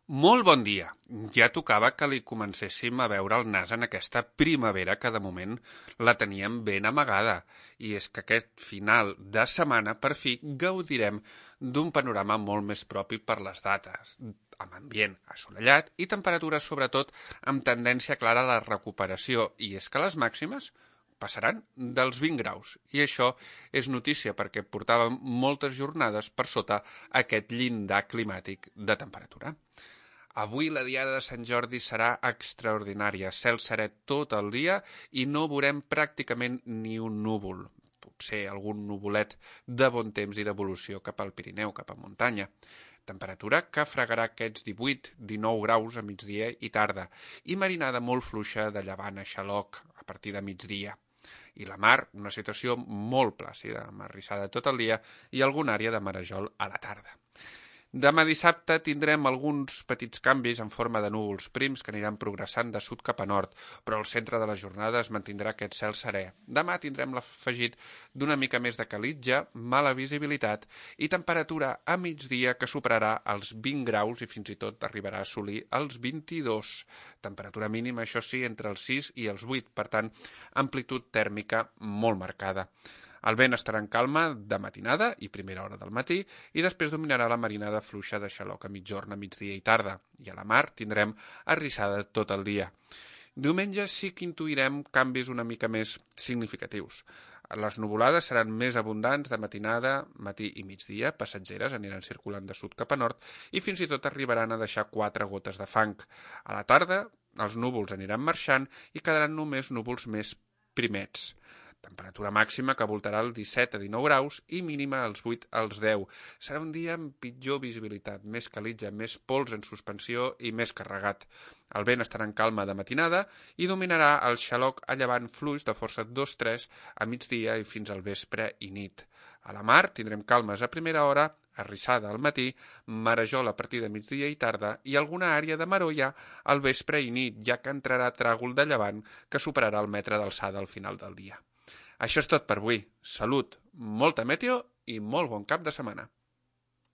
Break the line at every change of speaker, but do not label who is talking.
Molt bon dia. Ja tocava que li comencéssim a veure el nas en aquesta primavera que de moment la teníem ben amagada. I és que aquest final de setmana per fi gaudirem d'un panorama molt més propi per les dates, amb ambient assolellat i temperatures sobretot amb tendència clara a la recuperació. I és que les màximes passaran dels 20 graus. I això és notícia perquè portàvem moltes jornades per sota aquest llindar climàtic de temperatura. Avui la diada de Sant Jordi serà extraordinària, cel serè tot el dia i no veurem pràcticament ni un núvol. Potser algun nuvolet de bon temps i d'evolució cap al Pirineu, cap a muntanya. Temperatura que fregarà aquests 18-19 graus a migdia i tarda i marinada molt fluixa de llevant a xaloc a partir de migdia. I la mar, una situació molt plàcida, amb arrissada tot el dia i alguna àrea de marejol a la tarda. Demà dissabte tindrem alguns petits canvis en forma de núvols prims que aniran progressant de sud cap a nord, però al centre de la jornada es mantindrà aquest cel serè. Demà tindrem l'afegit d'una mica més de calitja, mala visibilitat i temperatura a migdia que superarà els 20 graus i fins i tot arribarà a assolir els 22. Temperatura mínima, això sí, entre els 6 i els 8, per tant, amplitud tèrmica molt marcada. El vent estarà en calma de matinada i primera hora del matí i després dominarà la marinada fluixa de xaloc a mitjorn, a migdia i tarda. I a la mar tindrem arrissada tot el dia. Diumenge sí que intuirem canvis una mica més significatius. Les nuvolades seran més abundants de matinada, matí i migdia, passatgeres aniran circulant de sud cap a nord i fins i tot arribaran a deixar 4 gotes de fang. A la tarda els núvols aniran marxant i quedaran només núvols més primets. Temperatura màxima que voltarà els 17 a 19 graus i mínima als 8 als 10. Serà un dia amb pitjor visibilitat, més calitja, més pols en suspensió i més carregat. El vent estarà en calma de matinada i dominarà el xaloc a llevant fluix de força 2-3 a migdia i fins al vespre i nit. A la mar tindrem calmes a primera hora, arrissada al matí, marejol a partir de migdia i tarda i alguna àrea de marolla al vespre i nit, ja que entrarà tràgol de llevant que superarà el metre d'alçada al final del dia. Això és tot per avui. Salut, molta meteo i molt bon cap de setmana.